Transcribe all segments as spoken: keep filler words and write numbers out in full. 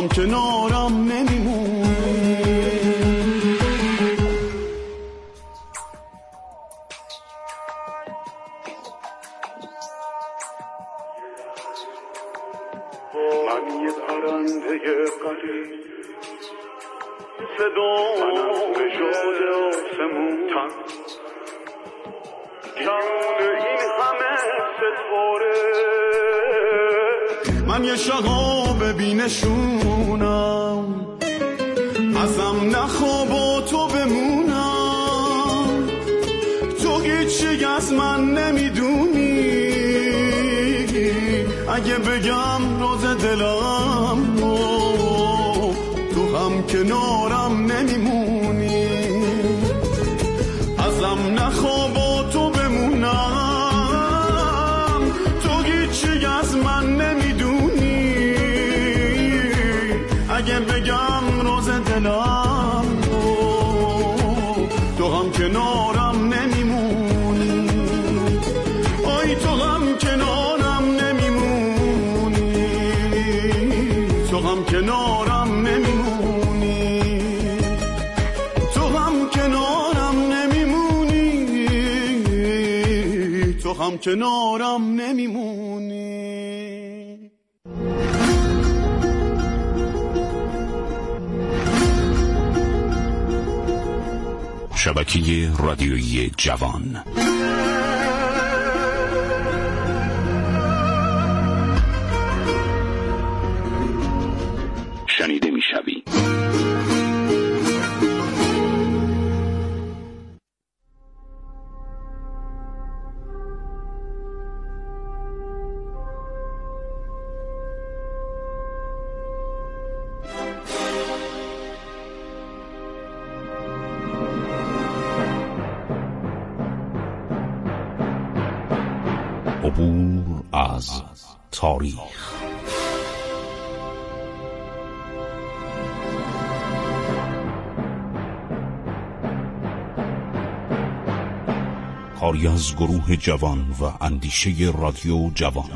هم کنارم نمیمونی. من یه پرنده غریب صدام شده آسمون تن دیونه این همه ستاره. من یه شهاب بینشونم ازم نخوا با تو بمونم. تو هیچی از من نمیدونی اگه بگم روز دلم تو هم کنارم نمیمونی. ازم نخوا با تو بمونم. تو هیچی از من نمیدونی اگه بگم روز دلم تو هم کنارم نمیمونی. آی تو هم کنارم نمیمونی. تو هم کنارم نمیمونی. تو هم کنارم نمیمونی. تو هم کنارم نمیمونی. شبکه رادیویی جوان. شنیده میشوی. عبور از تاریخ. کاری از گروه جوان و اندیشه رادیو جوان.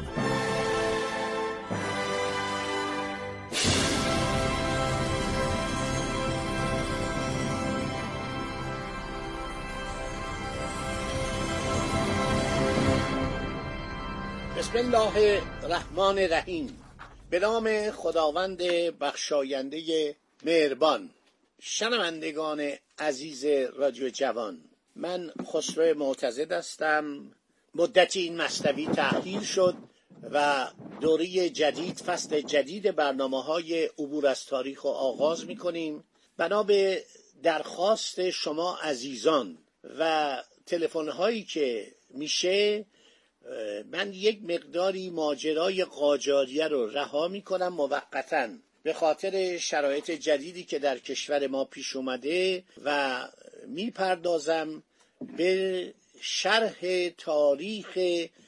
بسم الله الرحمن الرحیم. به نام خداوند بخشاینده مهربان. شنوندگان عزیز رادیو جوان، من خسرو معتضد هستم. مدتی این مصنوی تأخیر شد و دوره جدید، فصل جدید برنامه‌های عبور از تاریخ رو آغاز می‌کنیم. بنا به درخواست شما عزیزان و تلفن‌هایی که میشه، من یک مقداری ماجرای قاجاریه رو رها می‌کنم موقتاً به خاطر شرایط جدیدی که در کشور ما پیش اومده و میپردازم به شرح تاریخ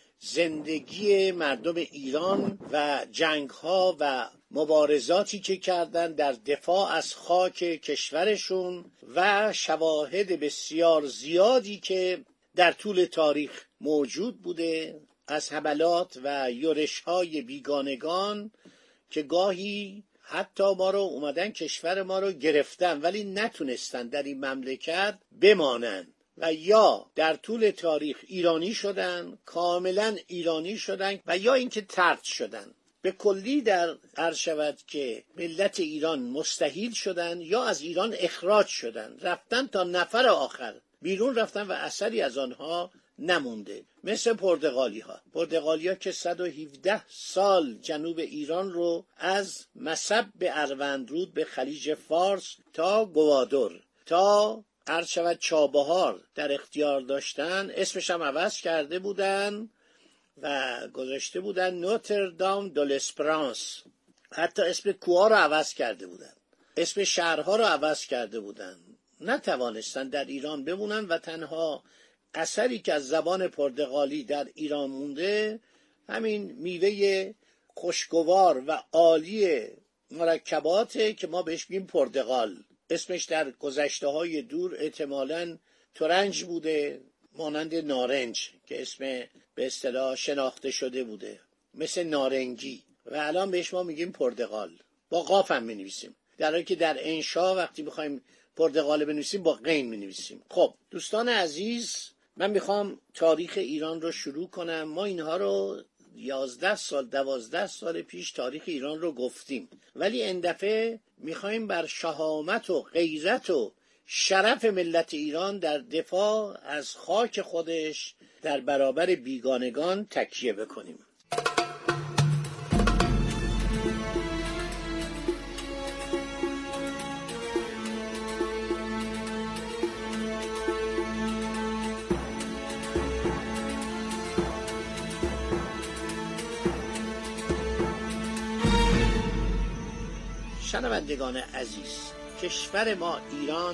زندگی مردم ایران و جنگ‌ها و مبارزاتی که کردند در دفاع از خاک کشورشون و شواهد بسیار زیادی که در طول تاریخ موجود بوده از حملات و یورش‌های بیگانگان که گاهی حتی ما رو اومدن کشور ما رو گرفتن ولی نتونستن در این مملکت بمانن و یا در طول تاریخ ایرانی شدن، کاملا ایرانی شدن و یا اینکه طرد شدن. به کلی در عرض شود که ملت ایران مستحیل شدن یا از ایران اخراج شدن، رفتن تا نفر آخر بیرون رفتن و اثری از آنها نمونده. مثل پرتغالی ها پرتغالی ها که صد و هفده سال جنوب ایران رو از مصب به اروندرود به خلیج فارس تا گوادر تا عرض شود چابهار در اختیار داشتن. اسمش هم عوض کرده بودن و گذاشته بودن نوتردام دو لسپرانس. حتی اسم کوها رو عوض کرده بودن، اسم شهرها رو عوض کرده بودن. نتوانستن در ایران بمونن و تنها اثری که از زبان پرتغالی در ایران مونده همین میوه خوشگوار و عالی مرکباته که ما بهش میگیم پرتغال. اسمش در گذشته‌های دور احتمالاً ترنج بوده، مانند نارنج که اسم به اصطلاح شناخته شده بوده، مثل نارنگی، و الان بهش ما میگیم پرتغال. با قاف هم می‌نویسیم، در حالی که در انشا وقتی بخوایم پرتغاله بنویسیم با غین می‌نویسیم. خب دوستان عزیز، من میخوام تاریخ ایران رو شروع کنم. ما اینها رو یازده سال دوازده سال پیش تاریخ ایران رو گفتیم، ولی این دفعه میخوایم بر شهامت و غیرت و شرف ملت ایران در دفاع از خاک خودش در برابر بیگانگان تکیه بکنیم. شنوندگان عزیز، کشور ما ایران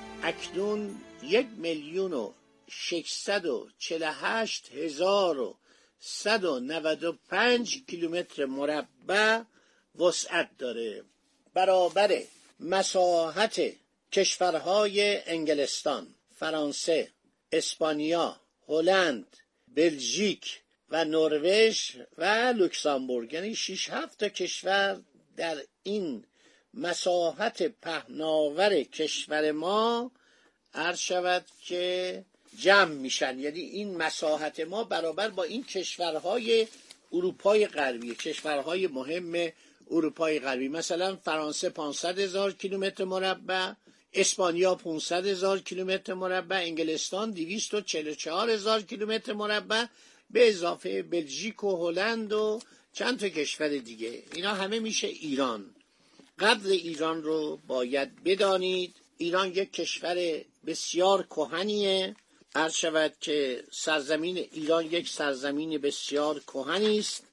اکنون یک میلیون و ششصد و چهل و هشت هزار و صد و نود و پنج کیلومتر مربع وسعت داره، برابر مساحت کشورهای انگلستان، فرانسه، اسپانیا، هلند، بلژیک و نروژ و لوکزامبورگ. یعنی شش هفت تا کشور در این مساحت پهناور کشور ما عرض شود که جمع میشن. یعنی این مساحت ما برابر با این کشورهای اروپای غربی، کشورهای مهم اروپای غربی، مثلا فرانسه پانصد هزار کیلومتر مربع، اسپانیا پانصد هزار کیلومتر مربع، انگلستان دویست و چهل و چهار هزار کیلومتر مربع، به اضافه بلژیک و هلند و چند تا کشور دیگه. اینا همه میشه ایران. قدر ایران رو باید بدانید. ایران یک کشور بسیار کهنیه. عرض شود که سرزمین ایران یک سرزمین بسیار کهنی است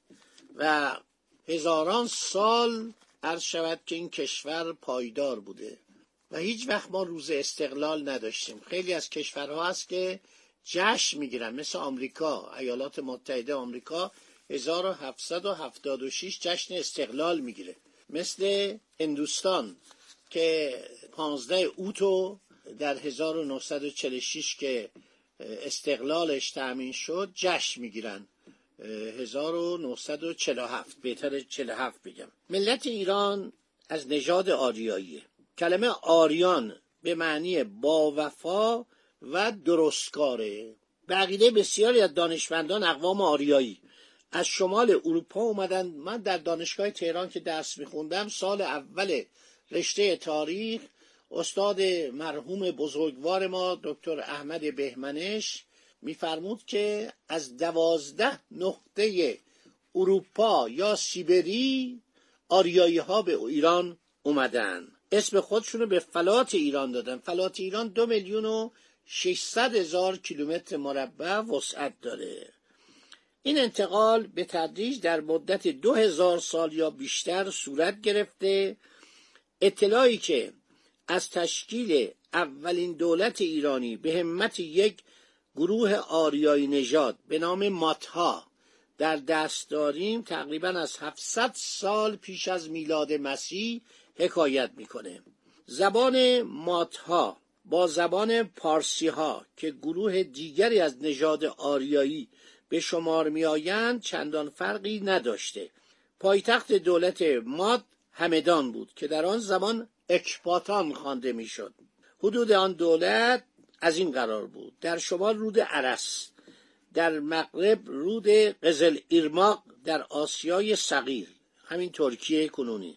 و هزاران سال عرض شود که این کشور پایدار بوده و هیچ وقت ما روز استقلال نداشتیم. خیلی از کشورها هست که جشن میگیرن، مثل آمریکا، ایالات متحده آمریکا هزار و هفتصد و هفتاد و شش جشن استقلال میگیره، مثل هندوستان که پانزده اوت در هزار و نهصد و چهل و شش که استقلالش تأمین شد جشن میگیرن، هزار و نهصد و چهل و هفت، بهتر چهل و هفت بگم. ملت ایران از نژاد آریاییه. کلمه آریان به معنی با وفا و درستکاره. به عقیده بسیاری از دانشمندان اقوام آریایی از شمال اروپا اومدن. من در دانشگاه تهران که درس میخوندم، سال اول رشته تاریخ، استاد مرحوم بزرگوار ما دکتر احمد بهمنش میفرمود که از دوازده نقطه اروپا یا سیبری آریایی ها به ایران اومدن، اسم خودشونو به فلات ایران دادن. فلات ایران دو میلیون و ششصد هزار کیلومتر مربع وسعت داره. این انتقال به تدریج در مدت دو هزار سال یا بیشتر صورت گرفته. اطلاعی که از تشکیل اولین دولت ایرانی به همت یک گروه آریایی نژاد به نام ماتها در دست داریم تقریبا از هفتصد سال پیش از میلاد مسیح حکایت میکنه. زبان ماتها با زبان پارسی ها که گروه دیگری از نژاد آریایی به شمار می آیند چندان فرقی نداشته. پایتخت دولت ماد همدان بود که در آن زمان اکباتان خوانده می شد. حدود آن دولت از این قرار بود: در شمال رود ارس، در مغرب رود قزل ایرماق در آسیای صغیر، همین ترکیه کنونی،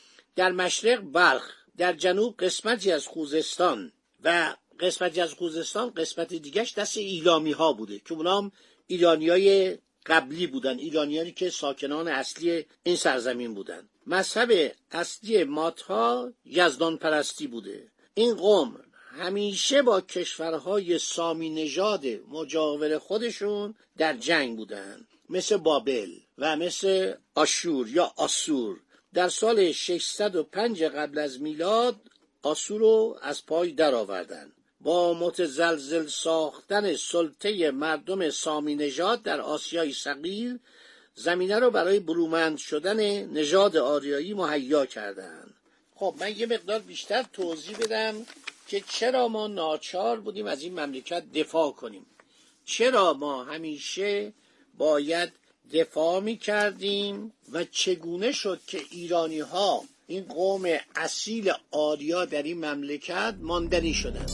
در مشرق بلخ، در جنوب قسمتی از خوزستان و قسمتی از خوزستان قسمت دیگش دست ایلامی ها بوده که اونام ایرانیای قبلی بودن، ایرانیانی که ساکنان اصلی این سرزمین بودن. مذهب اصلی ماتها یزدان پرستی بوده. این قوم همیشه با کشورهای سامی نژاد مجاور خودشون در جنگ بودن، مثل بابل و مثل آشور یا آسور. در سال ششصد و پنج قبل از میلاد آسور رو از پای در آوردن. با متزلزل ساختن سلطه مردم سامی نژاد در آسیای صغیر زمینه رو برای برومند شدن نژاد آریایی مهیا کردند. خب من یه مقدار بیشتر توضیح بدم که چرا ما ناچار بودیم از این مملکت دفاع کنیم، چرا ما همیشه باید دفاع می کردیم و چگونه شد که ایرانی ها این قوم اصیل آریا در این مملکت ماندنی شدند.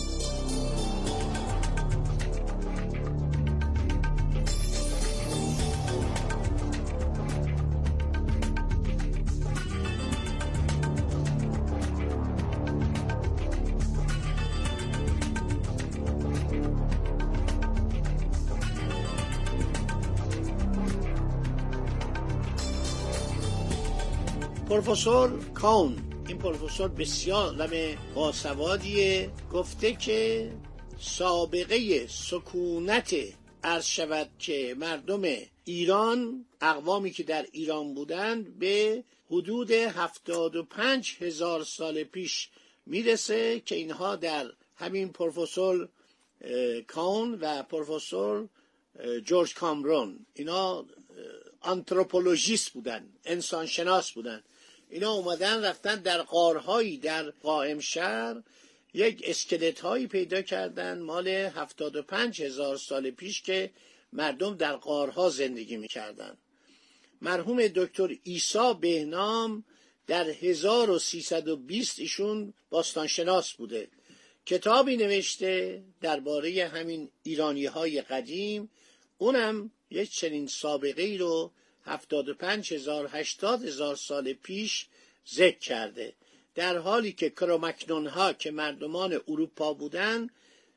پروفسور کون، این پروفسور بسیار آدم باسوادیه، گفته که سابقه سکونت عرض شود که مردم ایران، اقوامی که در ایران بودند، به حدود هفتاد و پنج هزار سال پیش میرسه که اینها در همین پروفسور کون و پروفسور جورج کامرون، اینا آنتروپولوژیست بودن، انسانشناس بودن، اینا اومدن رفتن در غارهایی در قائمشهر یک اسکلت هایی پیدا کردن مال هفتاد و پنج هزار سال پیش که مردم در غارها زندگی میکردن. مرحوم دکتر عیسی بهنام در هزار و سیصد و بیست ایشون باستانشناس بوده، کتابی نوشته درباره همین ایرانی های قدیم، اونم یک چنین سابقه ای رو هفتاد و پنج هزار هشتاد هزار سال پیش ذکر کرده، در حالی که کرومکنون ها که مردمان اروپا بودن،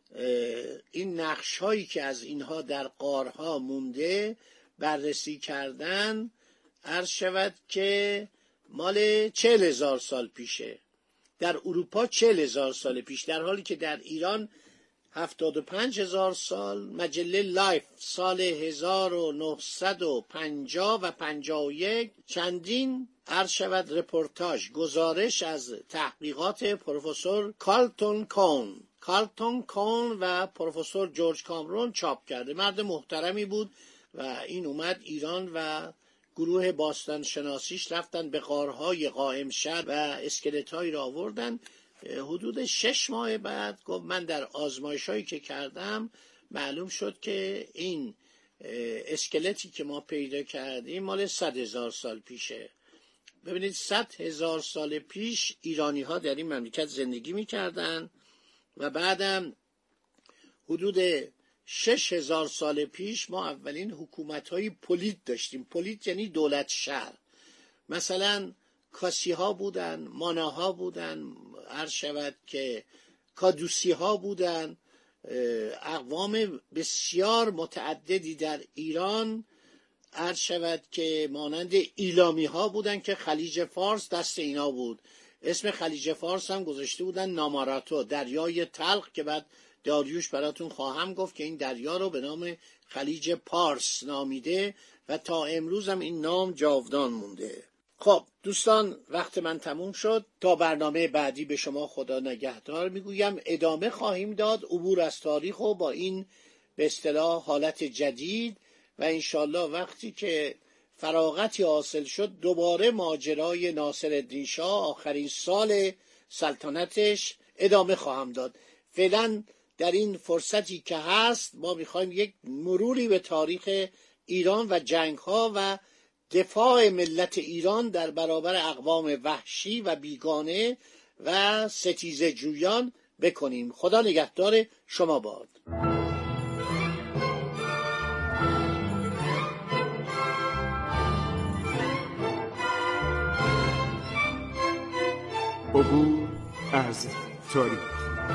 این نقش هایی که از اینها در غارها مونده بررسی کردن، عرض شود که مال چهل هزار سال پیشه، در اروپا چهل هزار سال پیش، در حالی که در ایران هفتاد و پنج هزار سال. مجله لایف سال هزار و نهصد و پنجاه و پنجاه و یک چندین عرض شود رپورتاج، گزارش از تحقیقات پروفسور کارلتون کون کارلتون کون و پروفسور جورج کامرون چاپ کرده. مرد محترمی بود و این اومد ایران و گروه باستان شناسیش رفتن به غارهای قائمشهر و اسکلت‌هایی را آوردن. حدود شش ماه بعد گفت من در آزمایش‌هایی که کردم معلوم شد که این اسکلتی که ما پیدا کردیم مال صد هزار سال پیشه. ببینید صد هزار سال پیش ایرانی ها در این مملکت زندگی می‌کردن و بعدم حدود شش هزار سال پیش ما اولین حکومت‌های پلیت داشتیم. پلیت یعنی دولت شهر. مثلا کاسی ها بودن، ماناها بودن، عرض شود که کادوسی ها بودن، اقوام بسیار متعددی در ایران عرض شود که مانند ایلامی ها بودن که خلیج فارس دست اینا بود. اسم خلیج فارس هم گذاشته بودن ناماراتو، دریای تلخ، که بعد داریوش براتون خواهم گفت که این دریا رو به نام خلیج پارس نامیده و تا امروز هم این نام جاودان مونده. خب دوستان، وقت من تموم شد. تا برنامه بعدی به شما خدا نگهدار میگویم. ادامه خواهیم داد عبور از تاریخ و با این به اصطلاح حالت جدید و انشالله وقتی که فراغتی حاصل شد دوباره ماجرای ناصرالدین شاه آخرین سال سلطنتش ادامه خواهم داد. فعلا در این فرصتی که هست ما میخوایم یک مروری به تاریخ ایران و جنگ‌ها و دفاع ملت ایران در برابر اقوام وحشی و بیگانه و ستیزه جویان بکنیم. خدا نگهدار شما باد. عبور از تاریخ.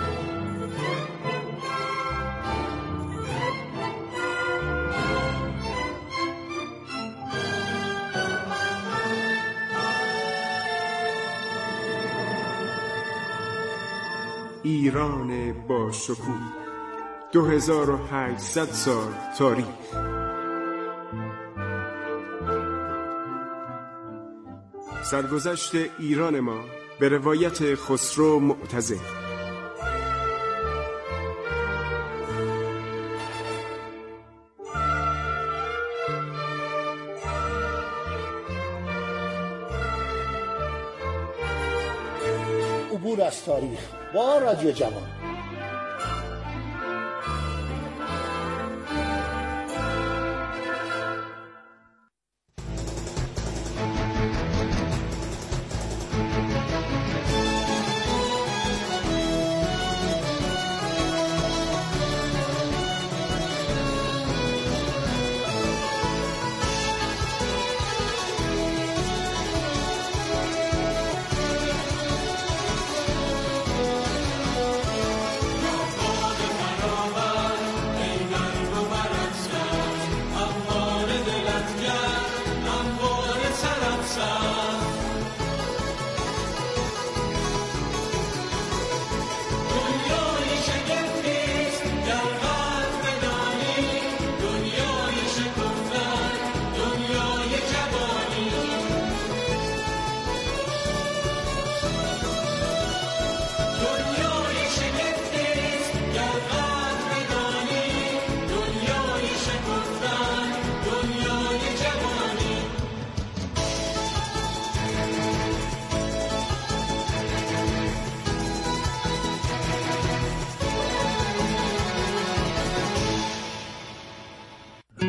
ایران با شکوه، دو هزار و هشتصد سال تاریخ. سرگذشت ایران ما به روایت خسرو معتزد. عبور از تاریخ با رادیو جوان.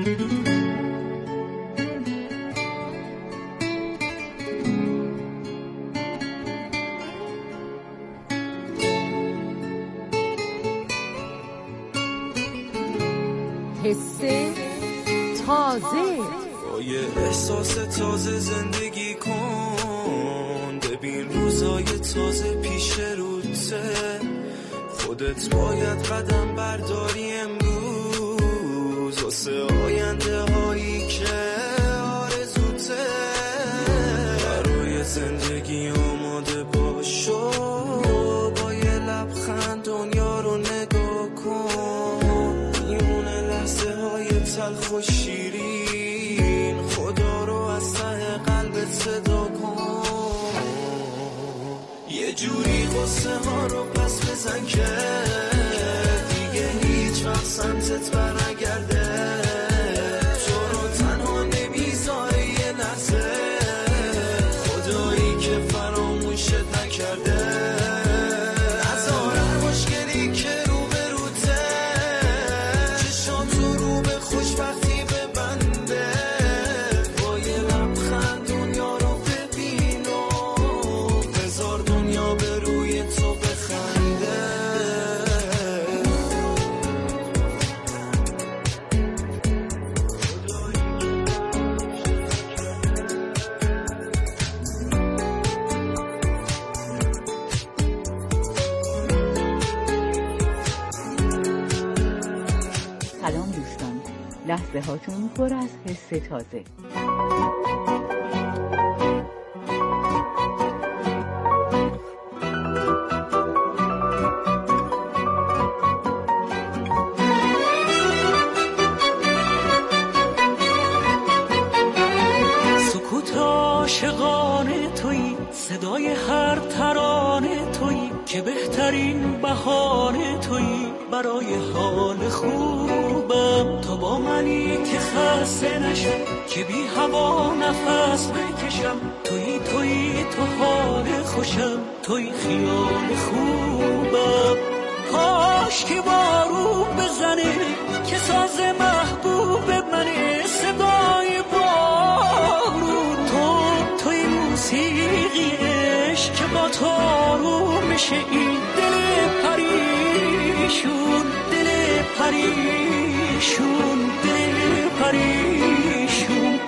حس تازه. با یه احساس تازه زندگی کن، ببین روزای تازه پیش روته، خودت باید قدم برداری امروز واسه آینده هایی که آرزوته. برای زندگی آماده باشو، با یه لبخند دنیا رو نگاه کن، میونه لحظه های تلخ و شیرین، خدا رو از ته قلبت صدا کن، یه جوری قصه ها رو پس بزن که دیگه هیچ وقت سمتت برنگرده، تو رو تنها نمیذاره یه لحظه، خدایی که فراموشت نکرده. هزار هر مشکلی که رو به روته، چشام تو رو به خوشبختی ببنده، با یه لبخند دنیا رو ببین و بذار دنیا به روی تو بخنده. سلام دوستان، لحظه هاتون پر از حس تازه. سکوت عاشقانه تویی، صدای هر ترانه تویی، که بهترین بهانه تویی برای حال خوبم. تو با منی که خسته نشم، که بی هوا نفس بکشم، تویی تویی تو حال خوشم، تویی خیال خوبم. کاش که بارون بزنه که ساز محبوب منه، صدای بارون تو، توی موسیقی عشق که با تو آروم میشه این دل پریشون، دل پریشون، دل پریشون.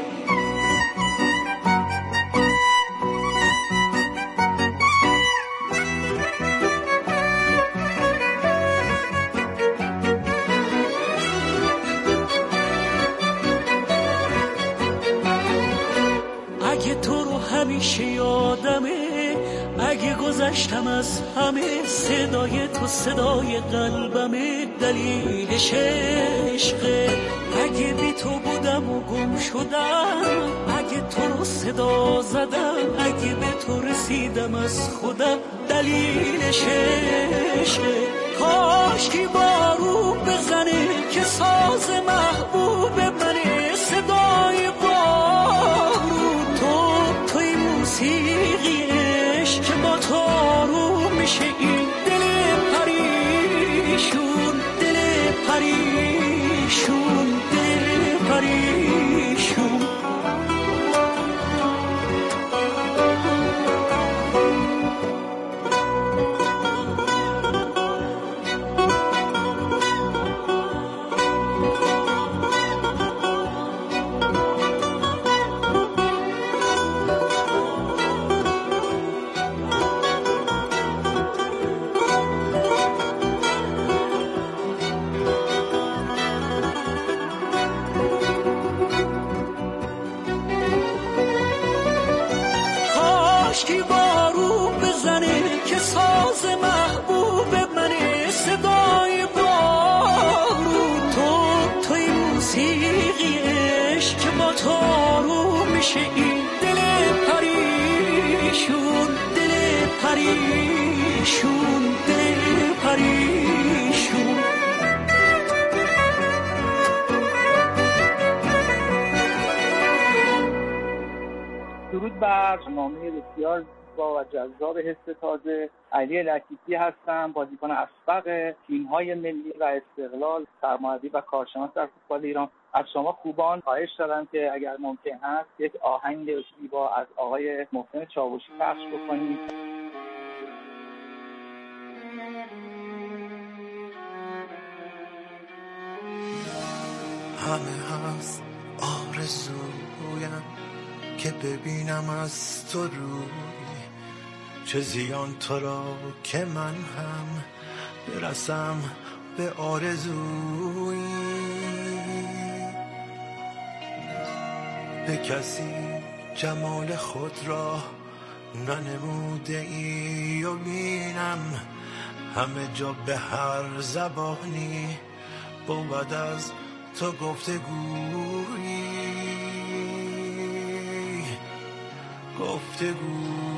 اگه تو رو همیشه یادمه، اگه گذشتم از همه، صدای تو صدای قلبمه، دلیلش عشقه. اگه بی تو بودم و گم شدم، اگه تو رو صدا زدم، اگه به تو رسیدم از خودم، دلیلش عشقه. کاش که بارون بزنه که ساز محبوب منه، صدای بارون تو، توی موسیقی عشق که با تو آروم میشه این دل پریشون، دل پریشون، دل پریشون. پریشون، دل پریشون. درود بر برنامه بسیار زیبا و جذاب حس تازه. علی لطیفی هستم، بازیکن اسبق تیم‌های ملی و استقلال، سرمربی و کارشناس در فوتبال ایران. از شما خوبان خواهش دارم که اگر ممکن هست یک آهنگ زیبا از آقای محسن چاوشی پخش بکنید. همه هست آرزویم که ببینم از تو روی، چه زیان تو را که من هم برسم به آرزوی. به کسی جمال خود را ننموده ای و بینم همه جا به هر زبانی بود از تو گفتگویی گفتگویی.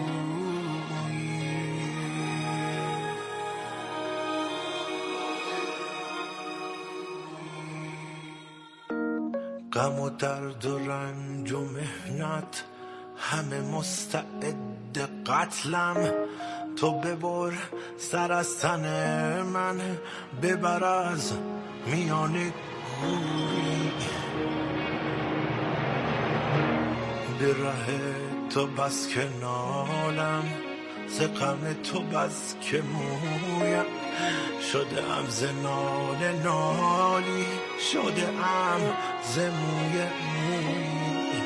غم و درد و رنج و مهنت همه مستعد قتلم، تو ببر سر از تن من ببر از میان گوری. به ره تو بس که نالم ز غم تو بس که مویم، شده ام ز ناله نالی شده ام ز موی موی.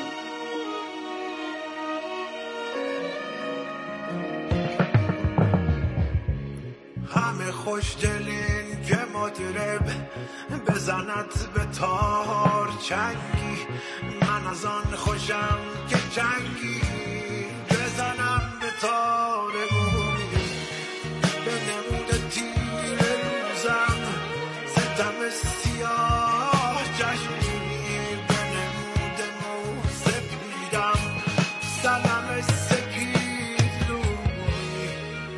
همه خوش دلین که مطرب بزند به تار چنگی، من از آن خوشم که چنگی بزنم به تار موی. به نمود تیر روزم ستم سیاه چشمی، به نمود مو سپیدم سلم سپید روی.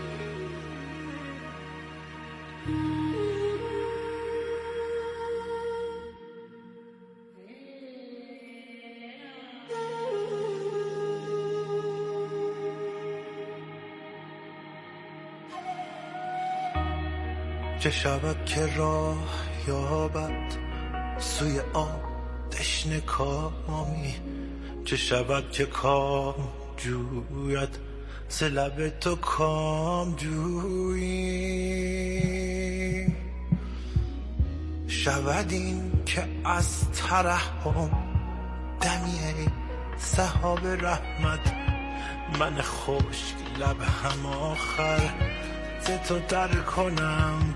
چه شود که راه یابد سوی آب تشنه کامی، چه شود که کام جوید ز لب تو کام جویی. شود این که از ترحم دمی سحاب رحمت، من خشک لب هم آخر ز تو در کنم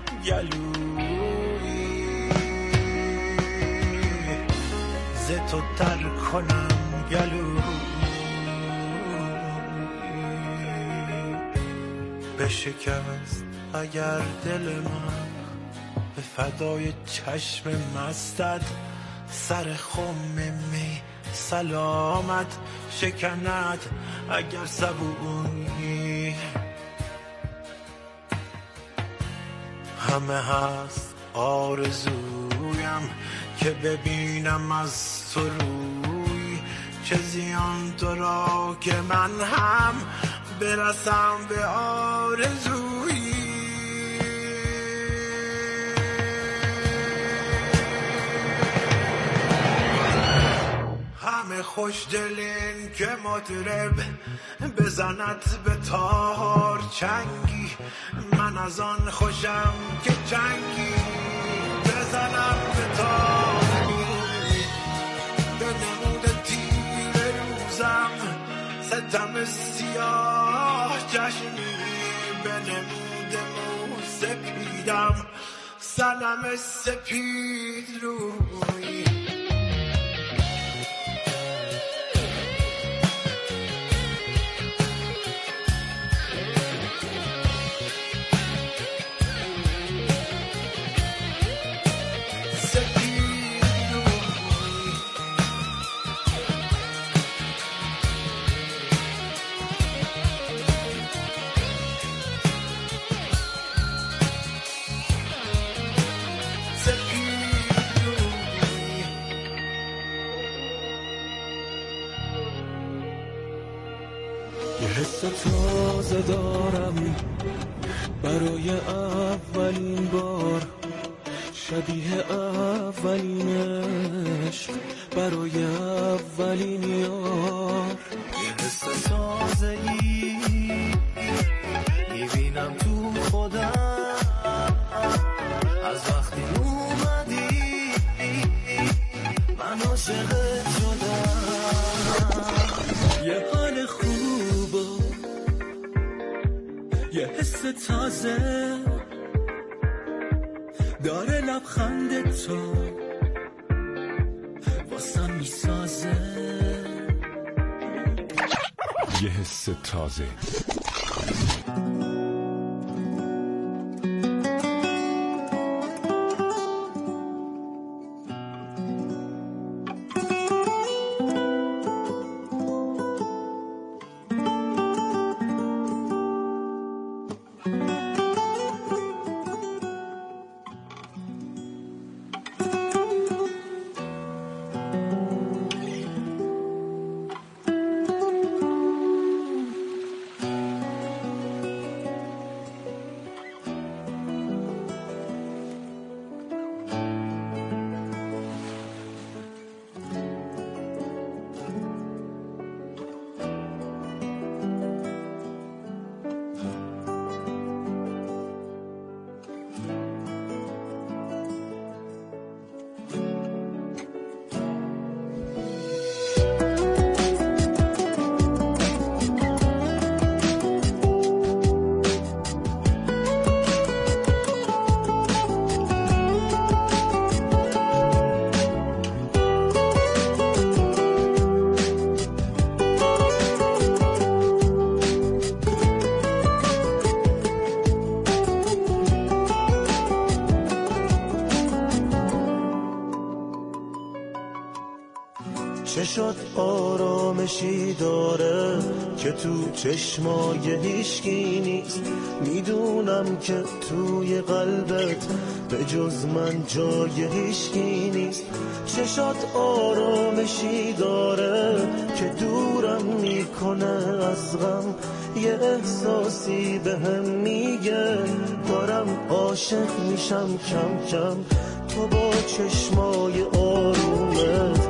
گلویی، ز تو در کنم گلویی. بشکست اگر دل من به فدای چشم مستت، سر خم می سلامت شکند اگر سبویی. همه هست آرزویم که ببینم از تو روی، چه زیان تو را که من هم برسم به آرزویی. همه خوش دلین که مطرب بزند به تار چنگی، من از آن خوشم که چنگی بزنم به تار موی. به نمود تیر روزم ستم سیاه چشمی، به نمود مو سپیدم سلم سپید روی. حس تازه دارم برای اولین بار، شبیه اولینش برای اولین یار. یه حس تازه‌ای میبینم تو خودم از وقتی اومدی، من عاشقت شدم. یه حال خوب و یه حس تازه داره لبخند تو واسم میسازه. یه حس تازه. چشات آرامشی داره که تو چشمای هیشکی نیست. میدونم که توی قلبت به جز من جای هیشکی نیست. چشات آرامشی داره که دورم میکنه از غم. یه احساسی به هم میگه دارم عاشق میشم کم کم. تو با چشمای آرومت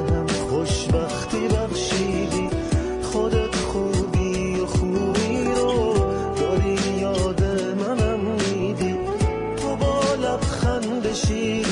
خوشبختی بخشیدی. خودت خوبی و خوبی رو داری یاد منم میدی. تو با لبخند شیرین